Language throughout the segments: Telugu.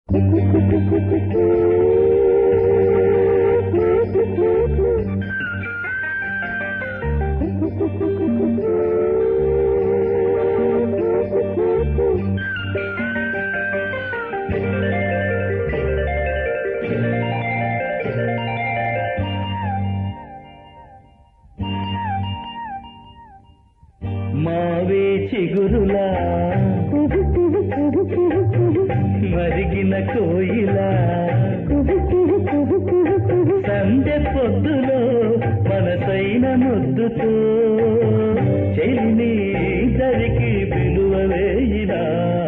మావే చిగురులా మరిగిన కోయిలా సందె పొద్దులో మనసైన ముద్దుతో చెల్లి దరికి పిలువవేయినా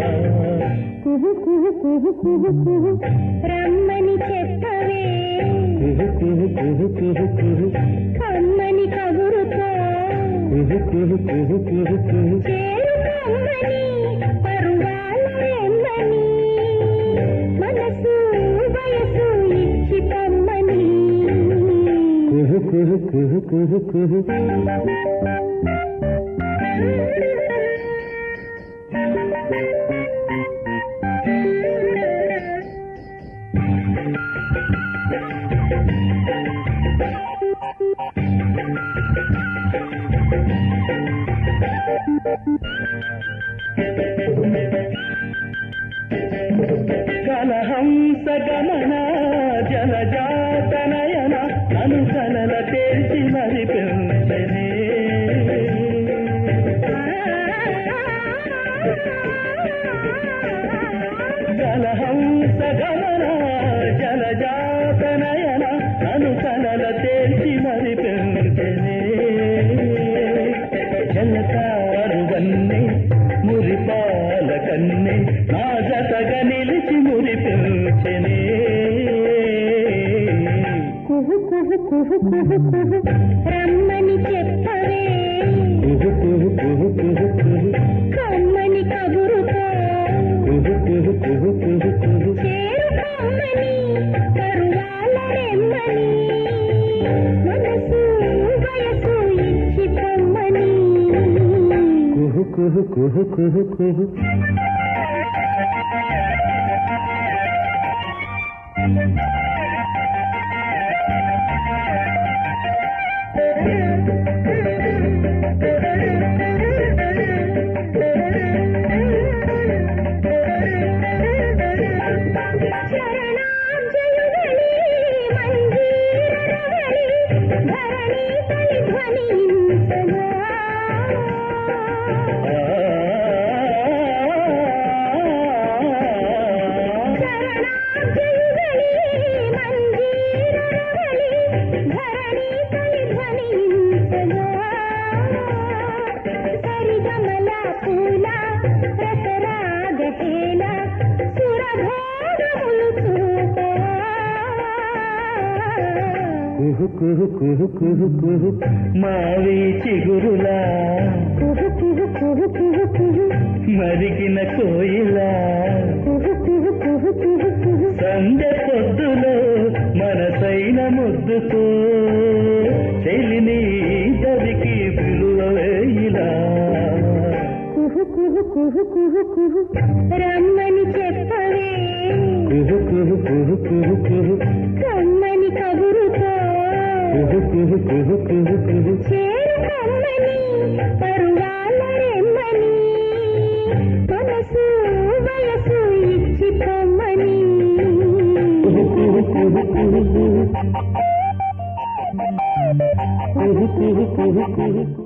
రమ్మని చెప్పవే కమ్మని కబురుతో చేరుకమ్మని పరువాల ఎమ్మని మనసు వయసు ఇచ్చి పమ్మని కలహంస గమన జలజాతనయన అనుకలల తేల్చి మరి పెంచనే కలహంస గమన జలజాతనయన అనుకలల తేల్చి మరి పెంచనే జలతారువన్నే మురిపాల కన్నే నా జతగా నిలిచి మురి పెంచనే రమ్మని చెప్పవే కమ్మని కబురుతో చేరుకమ్మని పరువాల రెమ్మని మనసు వయసు ఇచ్చి పొమ్మని మావి చిగురులా మరిగిన కోయిలా సందె పొద్దులో మనసైన ముద్దుతో చెలిని దరికి పిలువవేయిలా రమ్మని చెప్పవే కమ్మని కబురుతో చేరుకమ్మని పరువాల రెమ్మని మనసు వయసు ఇచ్చి పొమ్మని